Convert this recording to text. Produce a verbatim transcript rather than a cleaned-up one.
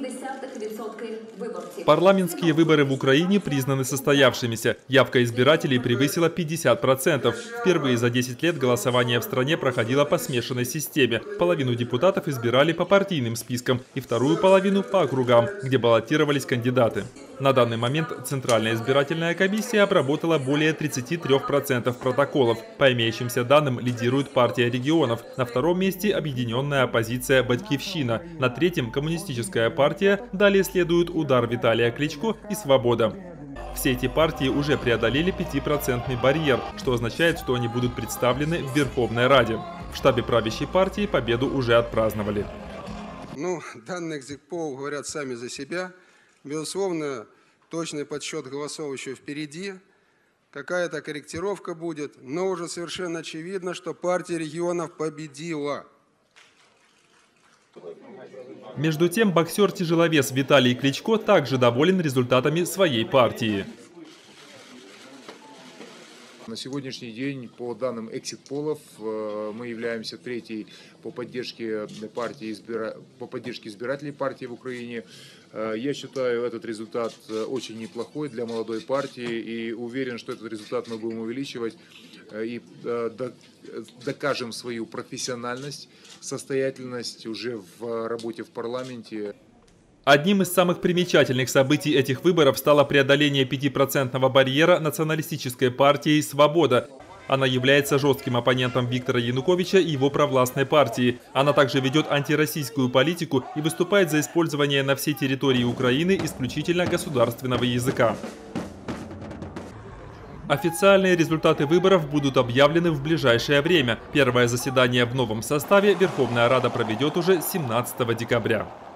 Парламентские выборы в Украине признаны состоявшимися. Явка избирателей превысила пятьдесят процентов. Впервые за десять лет голосование в стране проходило по смешанной системе. Половину депутатов избирали по партийным спискам и вторую половину по округам, где баллотировались кандидаты. На данный момент Центральная избирательная комиссия обработала более тридцати трёх процентов протоколов. По имеющимся данным лидирует партия регионов. На втором месте объединенная оппозиция «Батькивщина». На третьем коммунистическая партия. Далее следует «Удар» Виталия Кличко и «Свобода». Все эти партии уже преодолели пятипроцентный барьер, что означает, что они будут представлены в Верховной Раде. В штабе правящей партии победу уже отпраздновали. Ну, данные экзит-полов говорят сами за себя. Безусловно, точный подсчет голосов еще впереди. Какая-то корректировка будет, но уже совершенно очевидно, что партия регионов победила. Между тем, боксер-тяжеловес Виталий Кличко также доволен результатами своей партии. На сегодняшний день, по данным экзит-полов, мы являемся третьей по поддержке, партии, по поддержке избирателей партии в Украине. Я считаю этот результат очень неплохой для молодой партии и уверен, что этот результат мы будем увеличивать и докажем свою профессиональность, состоятельность уже в работе в парламенте. Одним из самых примечательных событий этих выборов стало преодоление пятипроцентного барьера националистической партии «Свобода». Она является жестким оппонентом Виктора Януковича и его провластной партии. Она также ведет антироссийскую политику и выступает за использование на всей территории Украины исключительно государственного языка. Официальные результаты выборов будут объявлены в ближайшее время. Первое заседание в новом составе Верховная Рада проведет уже семнадцатого декабря.